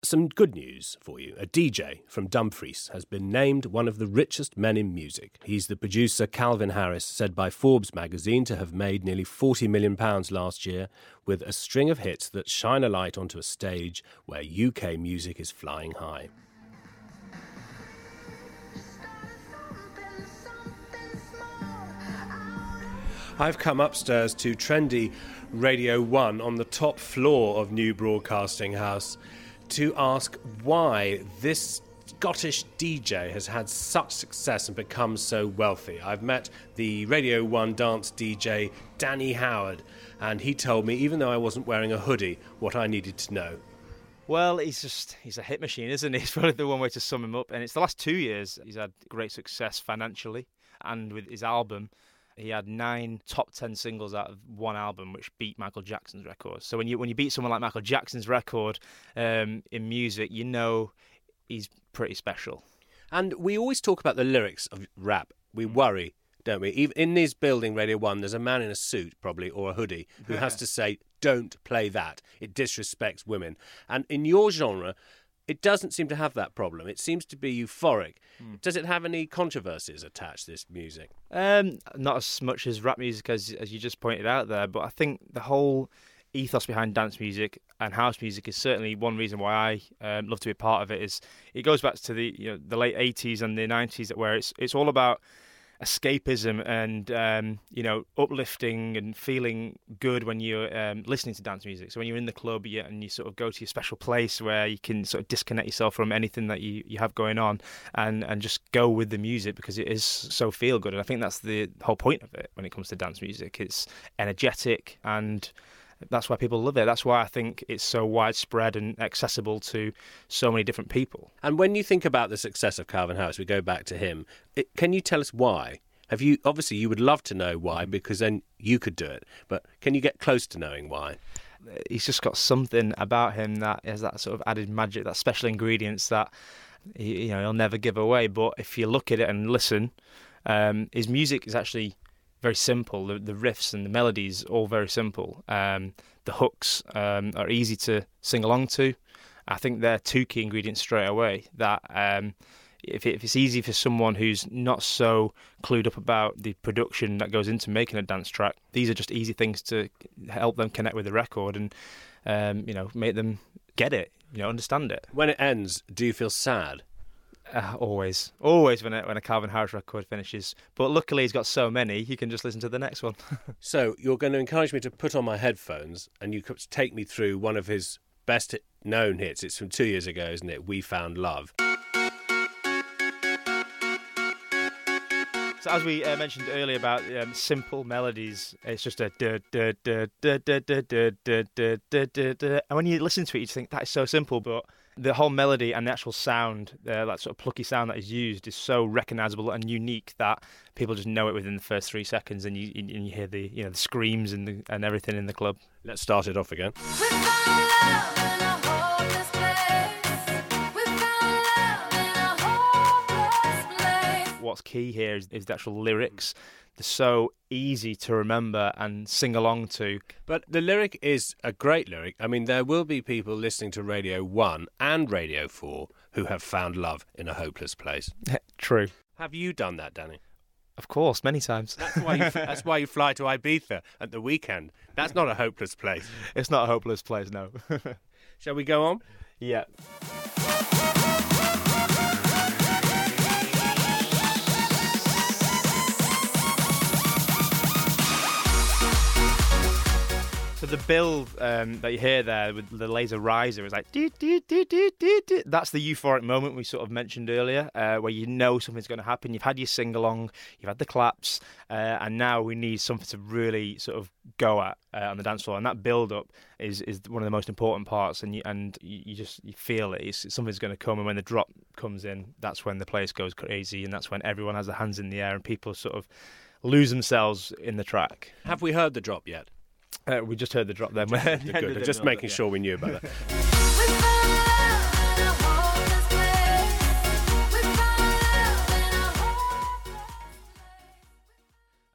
Some good news for you. A DJ from Dumfries has been named one of the richest men in music. He's the producer Calvin Harris, said by Forbes magazine to have made nearly £40 million last year with a string of hits that shine a light onto a stage where UK music is flying high. I've come upstairs to trendy Radio 1 on the top floor of New Broadcasting House to ask why this Scottish DJ has had such success and become so wealthy. I've met the Radio 1 dance DJ Danny Howard, and he told me, even though I wasn't wearing a hoodie, what I needed to know. Well, he's a hit machine, isn't he? It's probably the one way to sum him up. And it's the last 2 years he's had great success financially, and with his album. He had 9 top 10 singles out of one album, which beat Michael Jackson's record. So when you beat someone like Michael Jackson's record in music, you know he's pretty special. And we always talk about the lyrics of rap. We worry, don't we? Even in this building, Radio 1, there's a man in a suit, probably, or a hoodie, who has to say, don't play that. It disrespects women. And in your genre, it doesn't seem to have that problem. It seems to be euphoric. Does it have any controversies attached, this music? Not as much as rap music as you just pointed out there, but I think the whole ethos behind dance music and house music is certainly one reason why I love to be a part of it. Is it goes back to the late 80s and the 90s, where it's all about escapism and uplifting and feeling good when you're listening to dance music. So when you're in the club and you sort of go to your special place where you can sort of disconnect yourself from anything that you have going on and just go with the music, because it is so feel good. And I think that's the whole point of it when it comes to dance music. It's energetic, and that's why people love it. That's why I think it's so widespread and accessible to so many different people. And when you think about the success of Calvin Harris, we go back to him. Can you tell us why? Obviously, you would love to know why, because then you could do it. But can you get close to knowing why? He's just got something about him that has that sort of added magic, that special ingredients that he'll never give away. But if you look at it and listen, his music is actually very simple. The riffs and the melodies all very simple. The hooks are easy to sing along to. I think they're 2 key ingredients straight away. That if it's easy for someone who's not so clued up about the production that goes into making a dance track, these are just easy things to help them connect with the record and make them get it, understand it. When it ends, do you feel sad? Always when a Calvin Harris record finishes. But luckily he's got so many, you can just listen to the next one. So you're going to encourage me to put on my headphones and you could take me through one of his best known hits. It's from 2 years ago, isn't it? We Found Love. So as we mentioned earlier about simple melodies, it's just a da da da da da da da da da da da da. And when you listen to it, you just think that is so simple, but the whole melody and the actual sound, that sort of plucky sound that is used, is so recognisable and unique that people just know it within the first 3 seconds, and you hear the the screams and everything in the club. Let's start it off again. What's key here is the actual lyrics. They're so easy to remember and sing along to. But the lyric is a great lyric. I mean, there will be people listening to Radio 1 and Radio 4 who have found love in a hopeless place. True. Have you done that, Danny? Of course, many times. That's why you fly to Ibiza at the weekend. That's not a hopeless place. It's not a hopeless place, no. Shall we go on? Yeah. So the build that you hear there with the laser riser is like... That's the euphoric moment we sort of mentioned earlier, where you know something's going to happen. You've had your sing-along, you've had the claps, and now we need something to really sort of go at on the dance floor. And that build-up is one of the most important parts, and you feel it. Something's going to come, and when the drop comes in, that's when the place goes crazy, and that's when everyone has their hands in the air and people sort of lose themselves in the track. Have we heard the drop yet? We just heard the drop then. Good. Just making sure we knew about that.